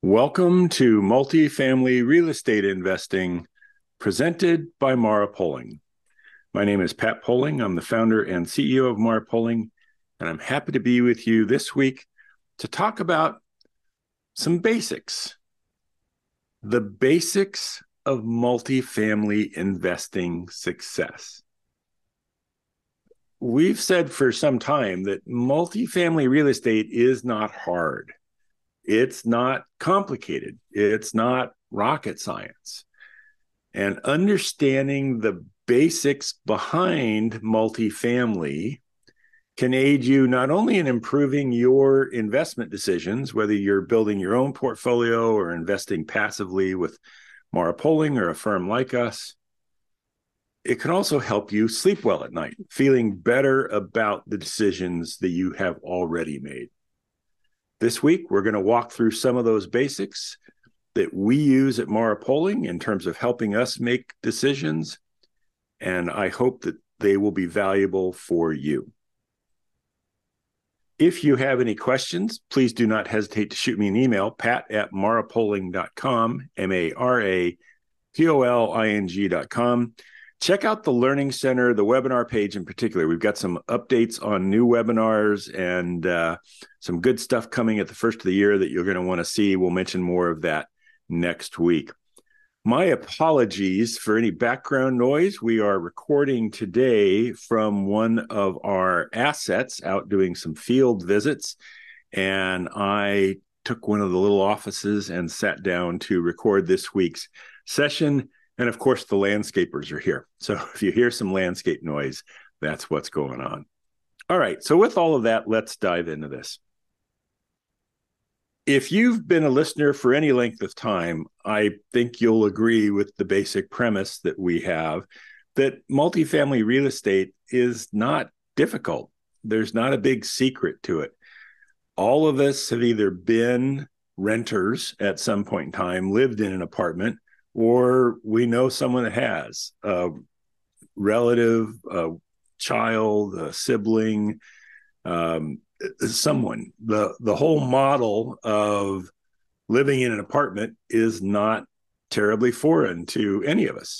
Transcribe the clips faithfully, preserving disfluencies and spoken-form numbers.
Welcome to Multifamily Real Estate Investing, presented by Mara Poling. My name is Pat Poling. I'm the founder and C E O of Mara Poling, and I'm happy to be with you this week to talk about some basics. The basics of multifamily investing success. We've said for some time that multifamily real estate is not hard. It's not complicated. It's not rocket science. And understanding the basics behind multifamily can aid you not only in improving your investment decisions, whether you're building your own portfolio or investing passively with Mara Poling or a firm like us. It can also help you sleep well at night, feeling better about the decisions that you have already made. This week, we're going to walk through some of those basics that we use at Mara Poling in terms of helping us make decisions, and I hope that they will be valuable for you. If you have any questions, please do not hesitate to shoot me an email, pat at marapoling dot com, M A R A P O L I N G dot com. Check out the Learning Center, the webinar page in particular. We've got some updates on new webinars and uh, some good stuff coming at the first of the year that you're going to want to see. We'll mention more of that next week. My apologies for any background noise. We are recording today from one of our assets out doing some field visits, and I took one of the little offices and sat down to record this week's session. And of course, the landscapers are here. So if you hear some landscape noise, that's what's going on. All right. So with all of that, let's dive into this. If you've been a listener for any length of time, I think you'll agree with the basic premise that we have, that multifamily real estate is not difficult. There's not a big secret to it. All of us have either been renters at some point in time, lived in an apartment, or we know someone that has a relative, a child, a sibling, um, someone. The, the whole model of living in an apartment is not terribly foreign to any of us.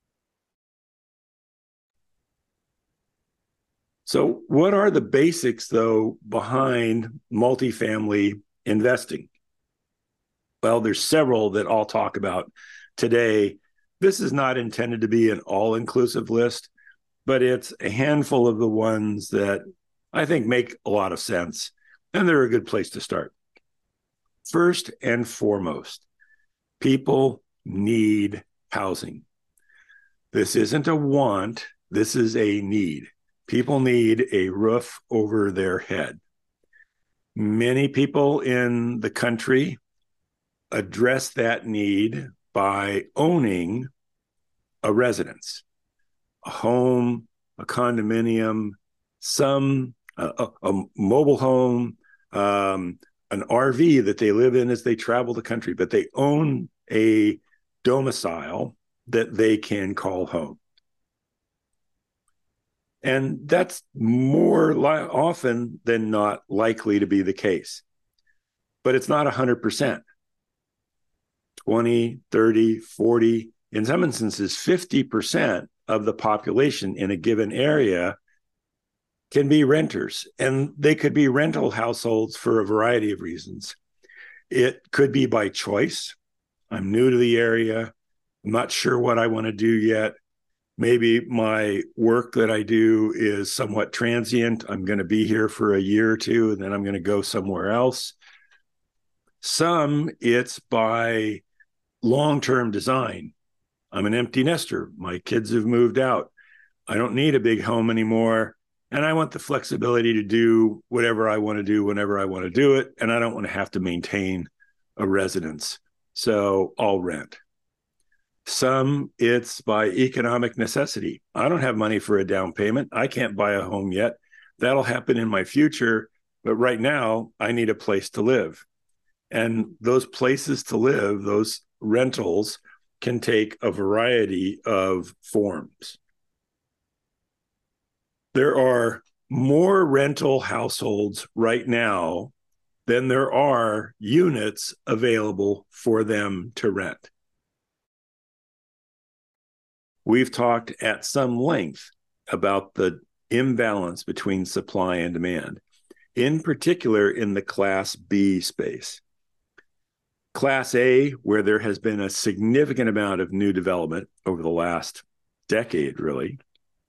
So what are the basics, though, behind multifamily investing? Well, there's several that I'll talk about today. This is not intended to be an all-inclusive list, but it's a handful of the ones that I think make a lot of sense, and they're a good place to start. First and foremost, people need housing. This isn't a want, this is a need. People need a roof over their head. Many people in the country address that need by owning a residence, a home, a condominium, some a, a mobile home, um, an R V that they live in as they travel the country, but they own a domicile that they can call home. And that's more li- often than not likely to be the case. But it's not one hundred percent. twenty, thirty, forty, in some instances, fifty percent of the population in a given area can be renters, and they could be rental households for a variety of reasons. It could be by choice. I'm new to the area. I'm not sure what I want to do yet. Maybe my work that I do is somewhat transient. I'm going to be here for a year or two, and then I'm going to go somewhere else. Some, it's by long-term design. I'm an empty nester. My kids have moved out. I don't need a big home anymore. And I want the flexibility to do whatever I want to do whenever I want to do it. And I don't want to have to maintain a residence. So I'll rent. Some, it's by economic necessity. I don't have money for a down payment. I can't buy a home yet. That'll happen in my future. But right now, I need a place to live. And those places to live, those rentals, can take a variety of forms. There are more rental households right now then there are units available for them to rent. We've talked at some length about the imbalance between supply and demand, in particular in the Class B space. Class A, where there has been a significant amount of new development over the last decade, really,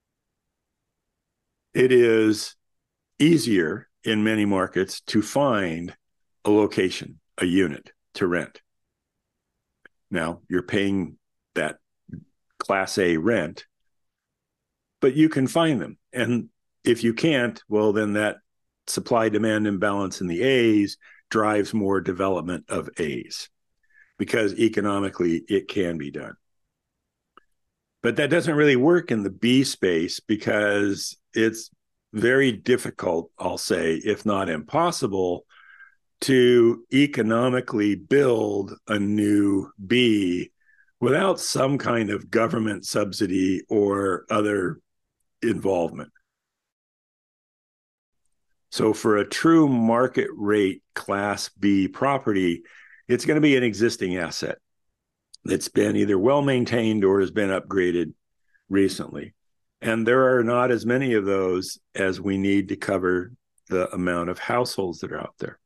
it is easier in many markets to find a location, a unit to rent. Now, you're paying that Class A rent, but you can find them. And if you can't, well, then that supply-demand imbalance in the A's drives more development of A's, because economically it can be done. But that doesn't really work in the B space, because it's very difficult, I'll say, if not impossible, to economically build a new B without some kind of government subsidy or other involvement. So for a true market rate Class B property, it's going to be an existing asset that's been either well maintained or has been upgraded recently. And there are not as many of those as we need to cover the amount of households that are out there.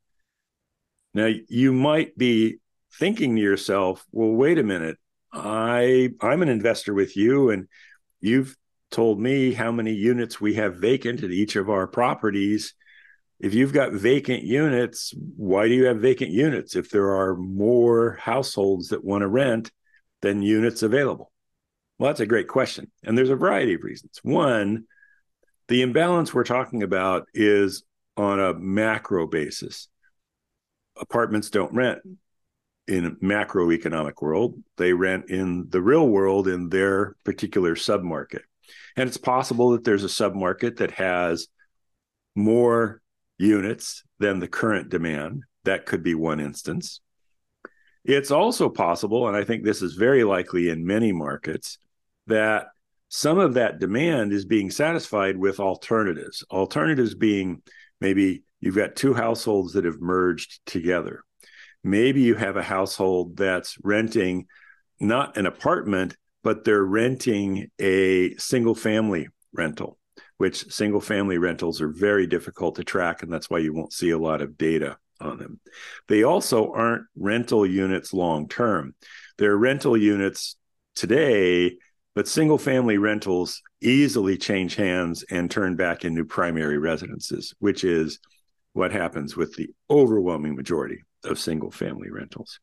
Now, you might be thinking to yourself, well, wait a minute, I, I'm an investor with you, and you've told me how many units we have vacant at each of our properties. If you've got vacant units, why do you have vacant units if there are more households that want to rent than units available? Well, that's a great question. And there's a variety of reasons. One, the imbalance we're talking about is on a macro basis. Apartments don't rent in a macroeconomic world. They rent in the real world in their particular submarket. And it's possible that there's a submarket that has more units than the current demand. That could be one instance. It's also possible, and I think this is very likely in many markets, that some of that demand is being satisfied with alternatives. Alternatives being maybe you've got two households that have merged together. Maybe you have a household that's renting not an apartment, but they're renting a single family rental, which single family rentals are very difficult to track, and that's why you won't see a lot of data on them. They also aren't rental units long term. They're rental units today, but single family rentals easily change hands and turn back into primary residences, which is what happens with the overwhelming majority of single family rentals.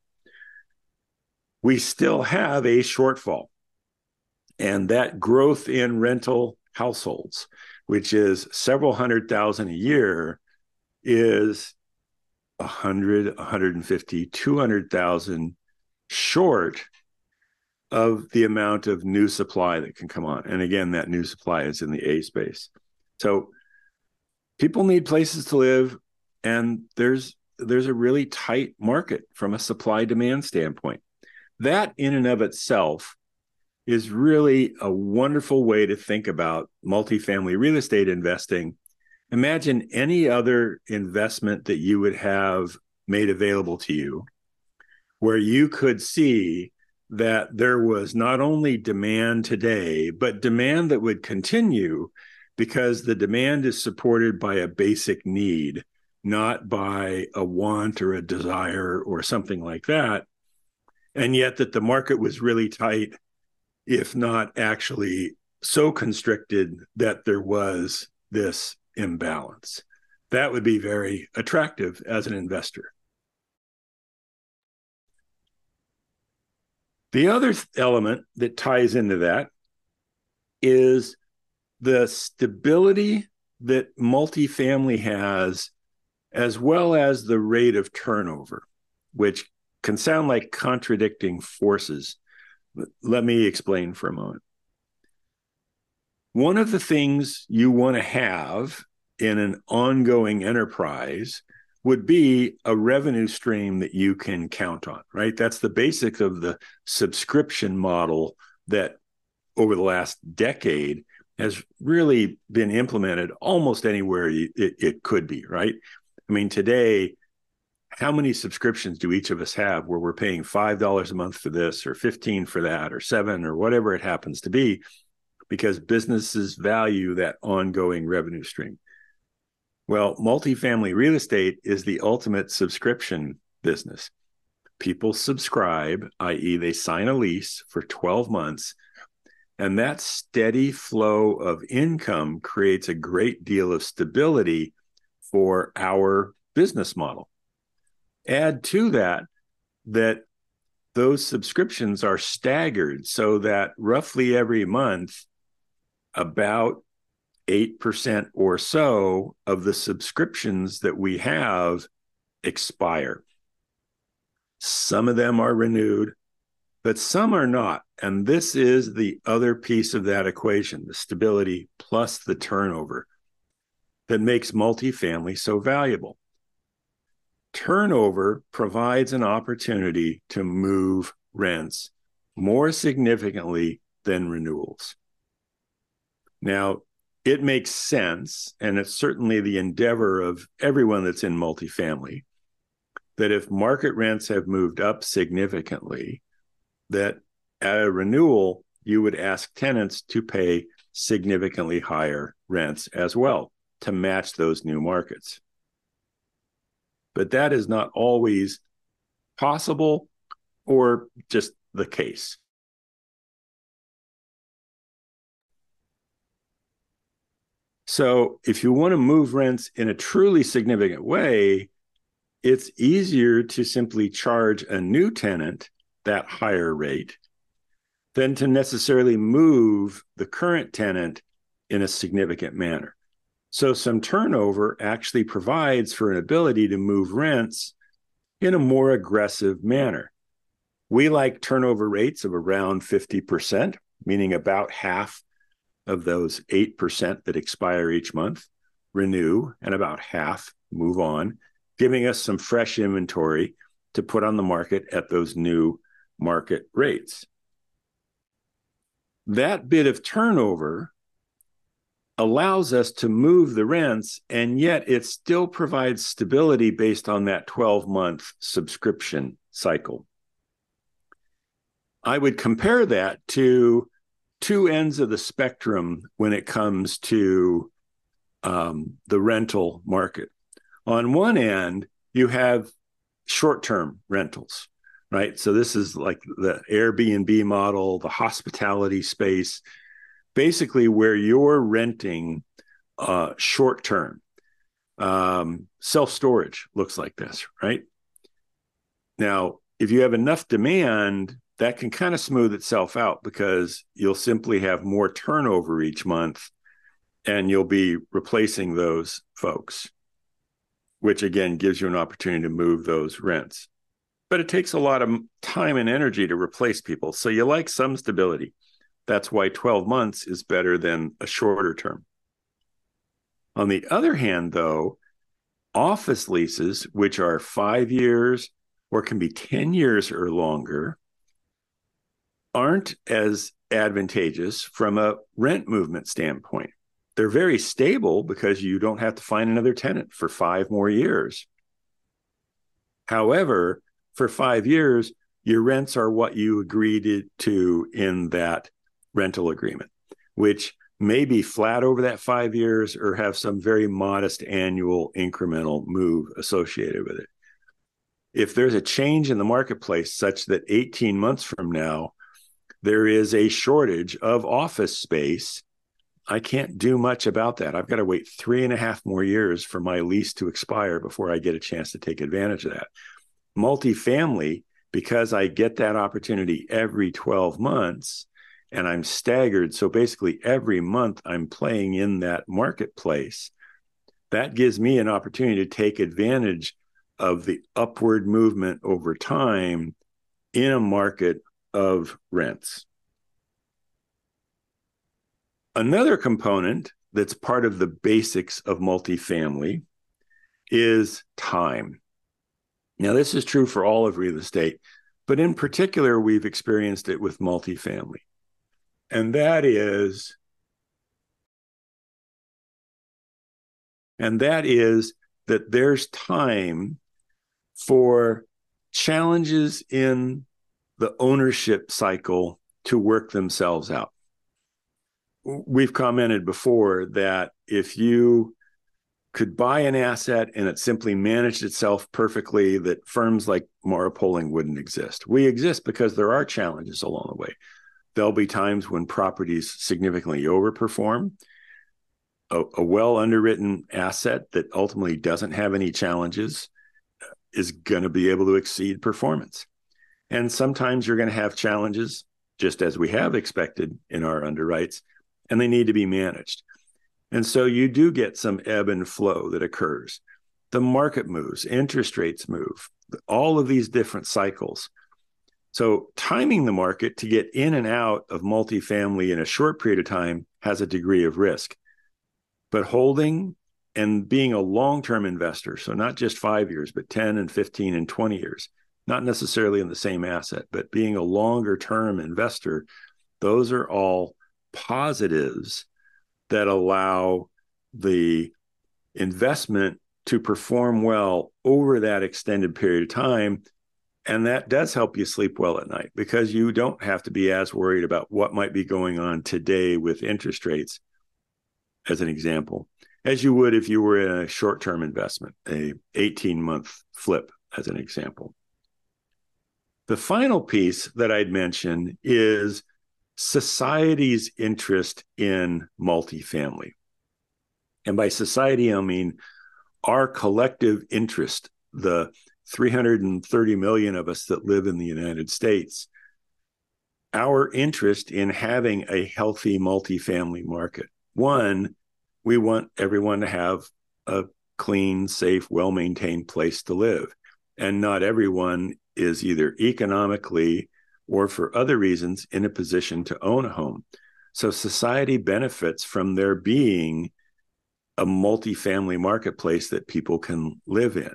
We still have a shortfall, and that growth in rental households, which is several hundred thousand a year, is one hundred, one hundred fifty, two hundred thousand short of the amount of new supply that can come on. And again, that new supply is in the A space. So people need places to live, and there's there's a really tight market from a supply-demand standpoint. That in and of itself is really a wonderful way to think about multifamily real estate investing. Imagine any other investment that you would have made available to you, where you could see that there was not only demand today, but demand that would continue, because the demand is supported by a basic need, not by a want or a desire or something like that. And yet that the market was really tight, if not actually so constricted that there was this imbalance. That would be very attractive as an investor. The other element that ties into that is the stability that multifamily has, as well as the rate of turnover, which can sound like contradicting forces. Let me explain for a moment. One of the things you want to have in an ongoing enterprise would be a revenue stream that you can count on, right? That's the basics of the subscription model that over the last decade has really been implemented almost anywhere it, it could be, right? I mean, today how many subscriptions do each of us have where we're paying five dollars a month for this or fifteen for that or seven or whatever it happens to be, because businesses value that ongoing revenue stream. Well, multifamily real estate is the ultimate subscription business. People subscribe, that is they sign a lease for twelve months, and that steady flow of income creates a great deal of stability for our business model. Add to that that those subscriptions are staggered so that roughly every month, about eight percent or so of the subscriptions that we have expire. Some of them are renewed, but some are not. And this is the other piece of that equation, the stability plus the turnover, that makes multifamily so valuable. Turnover provides an opportunity to move rents more significantly than renewals. Now, it makes sense, and it's certainly the endeavor of everyone that's in multifamily, that if market rents have moved up significantly, that at a renewal, you would ask tenants to pay significantly higher rents as well to match those new markets. But that is not always possible or just the case. So if you want to move rents in a truly significant way, it's easier to simply charge a new tenant that higher rate than to necessarily move the current tenant in a significant manner. So some turnover actually provides for an ability to move rents in a more aggressive manner. We like turnover rates of around fifty percent, meaning about half of those eight percent that expire each month renew, and about half move on, giving us some fresh inventory to put on the market at those new market rates. That bit of turnover allows us to move the rents, and yet it still provides stability based on that twelve-month subscription cycle. I would compare that to two ends of the spectrum when it comes to um, the rental market. On one end, you have short-term rentals, right? So this is like the Airbnb model, the hospitality space, basically where you're renting uh, short-term. Um, self-storage looks like this, right? Now, if you have enough demand, that can kind of smooth itself out because you'll simply have more turnover each month and you'll be replacing those folks, which again gives you an opportunity to move those rents. But it takes a lot of time and energy to replace people. So you like some stability. That's why twelve months is better than a shorter term. On the other hand, though, office leases, which are five years or can be ten years or longer, aren't as advantageous from a rent movement standpoint. They're very stable because you don't have to find another tenant for five more years. However, for five years, your rents are what you agreed to in that rental agreement, which may be flat over that five years or have some very modest annual incremental move associated with it. If there's a change in the marketplace such that eighteen months from now, there is a shortage of office space, I can't do much about that. I've got to wait three and a half more years for my lease to expire before I get a chance to take advantage of that. Multifamily, because I get that opportunity every twelve months and I'm staggered, so basically every month I'm playing in that marketplace, that gives me an opportunity to take advantage of the upward movement over time in a market of rents. Another component that's part of the basics of multifamily is time. Now, this is true for all of real estate, but in particular, we've experienced it with multifamily. And that is, and that is that there's time for challenges in the ownership cycle to work themselves out. We've commented before that if you could buy an asset and it simply managed itself perfectly, that firms like Maurer Poling wouldn't exist. We exist because there are challenges along the way. There'll be times when properties significantly overperform. A, a well underwritten asset that ultimately doesn't have any challenges is going to be able to exceed performance. And sometimes you're going to have challenges, just as we have expected in our underwrites, and they need to be managed. And so you do get some ebb and flow that occurs. The market moves, interest rates move, all of these different cycles. So timing the market to get in and out of multifamily in a short period of time has a degree of risk. But holding and being a long-term investor, so not just five years, but ten and fifteen and twenty years, not necessarily in the same asset, but being a longer-term investor, those are all positives that allow the investment to perform well over that extended period of time. And that does help you sleep well at night because you don't have to be as worried about what might be going on today with interest rates, as an example, as you would if you were in a short-term investment, a eighteen-month flip, as an example. The final piece that I'd mention is society's interest in multifamily. And by society, I mean our collective interest, the three hundred thirty million of us that live in the United States, our interest in having a healthy multifamily market. One, we want everyone to have a clean, safe, well-maintained place to live. And not everyone is either economically or for other reasons in a position to own a home. So society benefits from there being a multifamily marketplace that people can live in.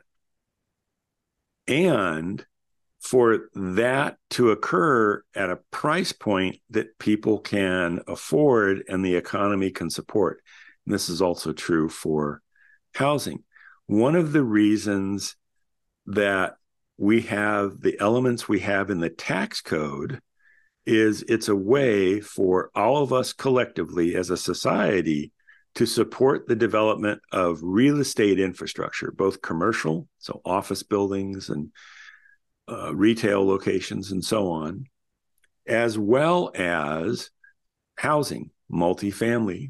And for that to occur at a price point that people can afford and the economy can support. And this is also true for housing. One of the reasons that we have the elements we have in the tax code is it's a way for all of us collectively as a society to support the development of real estate infrastructure, both commercial, so office buildings and uh, retail locations and so on, as well as housing, multifamily.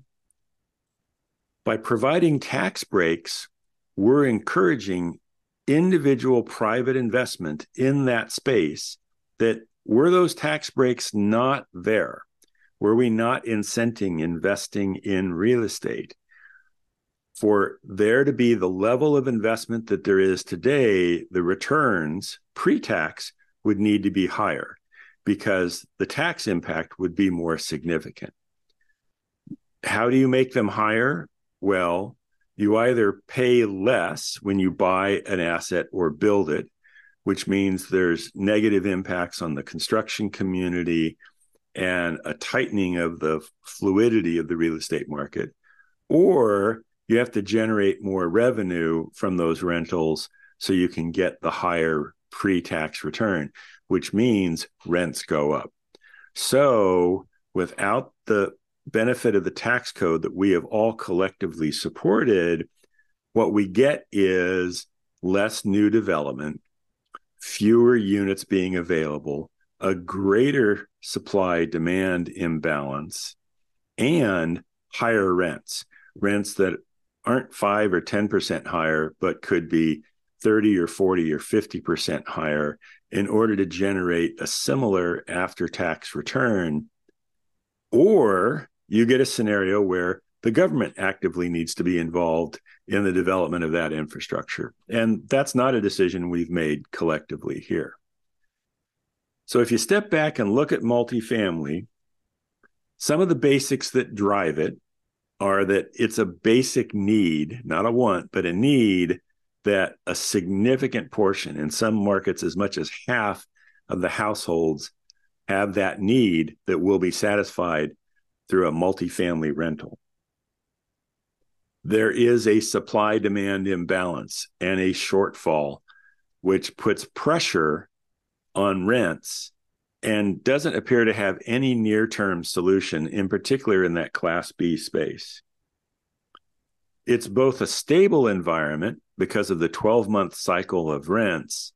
By providing tax breaks, we're encouraging individual private investment in that space that were those tax breaks not there, were we not incenting investing in real estate, for there to be the level of investment that there is today, the returns pre-tax would need to be higher because the tax impact would be more significant. How do you make them higher? Well, you either pay less when you buy an asset or build it, which means there's negative impacts on the construction community and a tightening of the fluidity of the real estate market, or you have to generate more revenue from those rentals so you can get the higher pre-tax return, which means rents go up. So without the benefit of the tax code that we have all collectively supported, what we get is less new development, fewer units being available, a greater supply-demand imbalance, and higher rents, rents that aren't five or ten percent higher, but could be thirty or forty or fifty percent higher in order to generate a similar after-tax return. Or you get a scenario where the government actively needs to be involved in the development of that infrastructure. And that's not a decision we've made collectively here. So if you step back and look at multifamily, some of the basics that drive it are that it's a basic need, not a want, but a need that a significant portion, in some markets as much as half of the households, have that need that will be satisfied through a multifamily rental. There is a supply-demand imbalance and a shortfall which puts pressure on rents and doesn't appear to have any near-term solution, in particular in that Class B space. It's both a stable environment because of the twelve-month cycle of rents,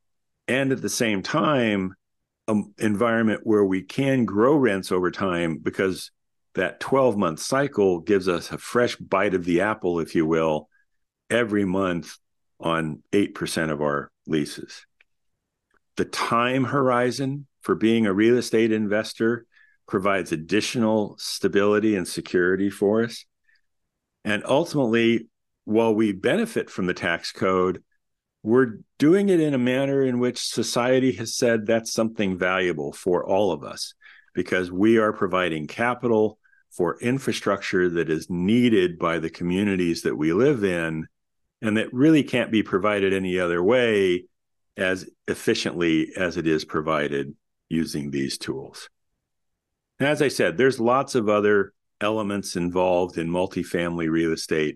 and at the same time, an environment where we can grow rents over time because that twelve-month cycle gives us a fresh bite of the apple, if you will, every month on eight percent of our leases. The time horizon for being a real estate investor provides additional stability and security for us. And ultimately, while we benefit from the tax code, we're doing it in a manner in which society has said that's something valuable for all of us, because we are providing capital for infrastructure that is needed by the communities that we live in, and that really can't be provided any other way as efficiently as it is provided using these tools. And as I said, there's lots of other elements involved in multifamily real estate,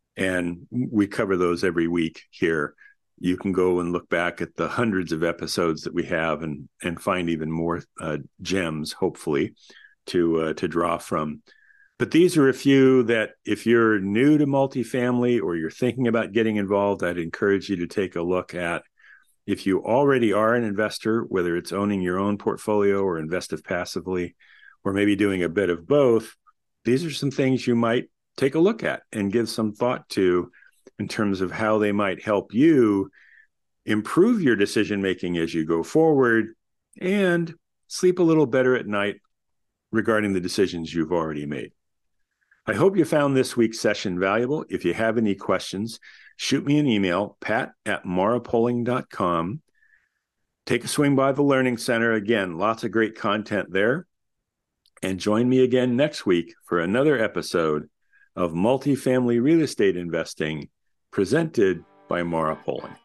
and we cover those every week here. You can go and look back at the hundreds of episodes that we have and and find even more uh, gems, hopefully, to uh, to draw from. But these are a few that, if you're new to multifamily or you're thinking about getting involved, I'd encourage you to take a look at. If you already are an investor, whether it's owning your own portfolio or invested passively, or maybe doing a bit of both, these are some things you might take a look at and give some thought to in terms of how they might help you improve your decision-making as you go forward and sleep a little better at night regarding the decisions you've already made. I hope you found this week's session valuable. If you have any questions, shoot me an email, pat at marapoling dot com. Take a swing by the Learning Center. Again, lots of great content there. And join me again next week for another episode of Multifamily Real Estate Investing presented by Mara Poling.